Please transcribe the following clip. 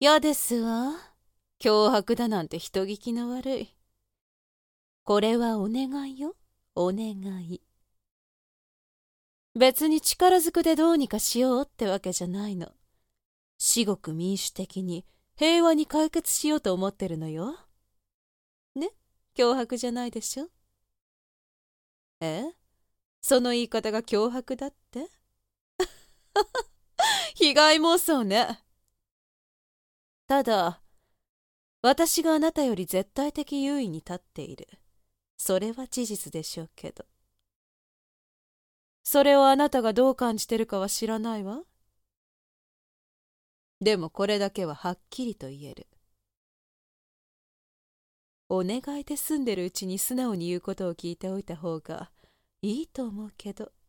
やですわ。脅迫だなんて人聞きの悪い。これはお願いよ、お願い。別に力ずくでどうにかしようってわけじゃないの。至極民主的に平和に解決しようと思ってるのよ。ね、脅迫じゃないでしょ。え、その言い方が脅迫だって？被害妄想ね。ただ、私があなたより絶対的優位に立っている。それは事実でしょうけど。それをあなたがどう感じてるかは知らないわ。でもこれだけははっきりと言える。お願いで済んでるうちに素直に言うことを聞いておいた方がいいと思うけど。